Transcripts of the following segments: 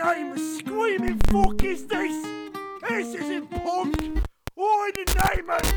name of screaming fuck is this? This isn't punk! Or in the name of...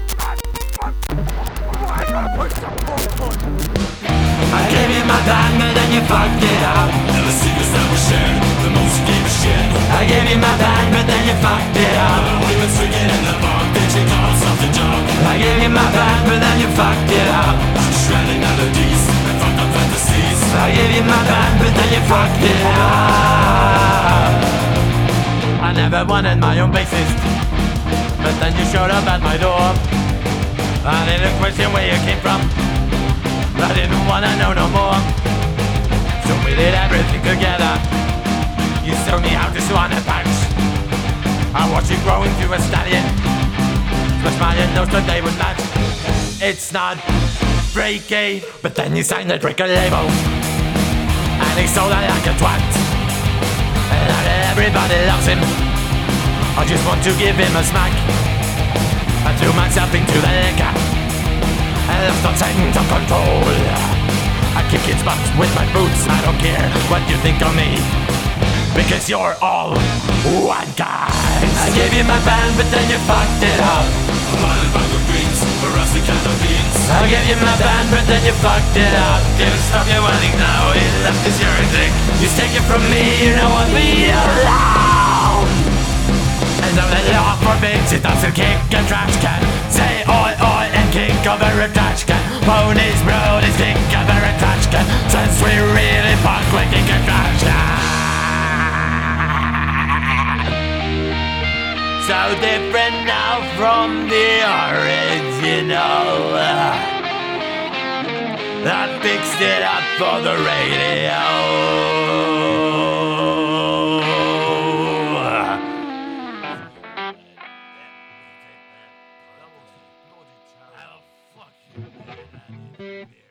I gotta put some punk on. I gave you my band, but then you fucked it up. Now the secrets that were shared, the most you gave a shit. I gave you my band, but then you fucked it up. We were swinging in the bar, bitch, you called something junk. I gave you my band, but then you fucked it up. Shredding melodies and fucked up fantasies. I gave you my band, but then you fucked it up. I never wanted my own bassist, but then you showed up at my door. I didn't question where you came from, I didn't wanna know no more. So we did everything together. You showed me how to sew on a patch. I watched you grow into a stallion. Smash my nose so they would match. It's not freaky, but then you signed the record label, and he sold it like a twat. And now that everybody loves him, I just want to give him a smack. I threw myself into the liquor and left on sense of control. I kick its butt with my boots, I don't care what you think of me, because you're all one guy. I gave you my band, but then you fucked it up. A violent bag of greens, for rusty kind of beans. I gave you my band, but then you fucked it up. Can't stop you wanting now, it left is your dick. You take it from me, you know I'll be alone. And though the law forbids it, doesn't kick a trash can. Say oi oi and kick over a trash can. Ponies, brodies, kick over a trash can. Since we really fuck, we kick a trash can. So different now from the original. I fixed it up for the radio. Oh, fuck you.